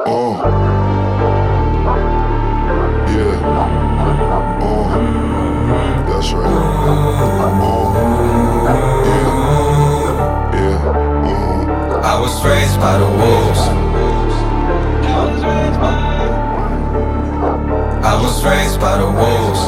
That's right. I was raised by the wolves. I was raised by the wolves.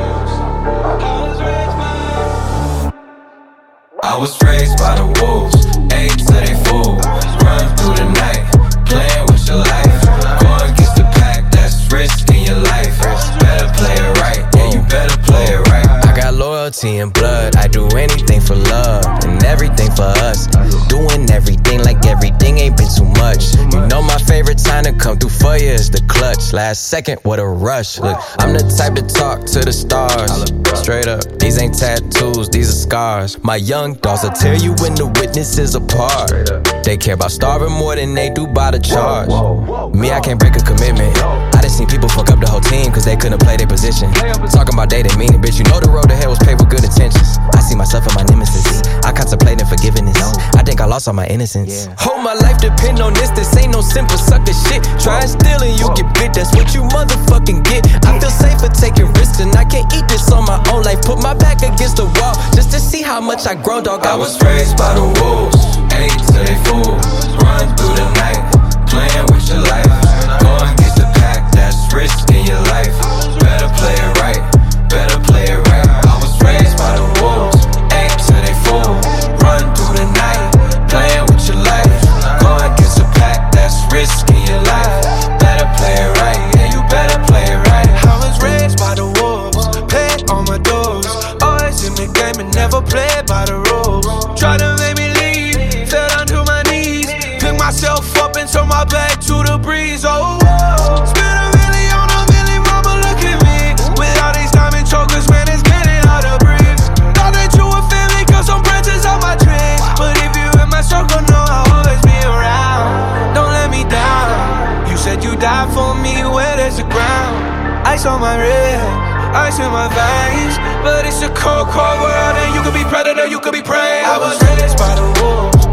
I was raised by the wolves. Ate till they full. Run through the night, playing with your life. Going against the pack, that's risking your life. Better play it right, yeah, you better play it right. I got loyalty and blood, I do anything for love and everything for us. Doing everything like everything ain't been too much. You know my favorite time to come through for you is the clutch. Last second, what a rush. Look, I'm the type to talk to the stars. Straight up, these ain't tattoos, these are scars. My young dogs will tear you when the witnesses apart. They care about starving more than they do by the charge. Me, I can't break a commitment. I done seen people fuck up the whole team cause they couldn't play their position. Talking about they didn't mean it, bitch. You know the road to hell was paved with good intentions. I see myself and my nemesis. I contemplating forgiveness. I think I lost all my innocence. Whole my life depend on this. This ain't no simple sucker shit. Try and steal and you get bit. That's what you motherfucking get. I feel safer taking risks and I can't eat this on my own life. Put my back against the wall just to see how much I grow, dog. I was raised by the wolves. Ate till they full. Run through the night, playing with your life. Going against the pack, that's risking your life. Better play it right, better play it right. I was raised by the wolves. Ate till they full. Run through the night, playing with your life. Going against the pack, that's risking your life. Better play it right, yeah, you better play it right. I was raised by the wolves, paid on my doors. Always in the game and never played by the rules. Try to make me leave, fell down to my knees. Pick myself up and turn my back to the breeze. Oh, whoa. Spend a million on a million, mama, look at me. With all these diamond chokers, man, it's getting hard to breathe. Thought that you were family, cause some branches on my tree. But if you in my circle, know I'll always be around. Don't let me down. You said you died for me, where there's the ground. Ice on my wrist, ice in my veins. But it's a cold, cold world, and you could be predator, you could be prey. I was raised by the wolves.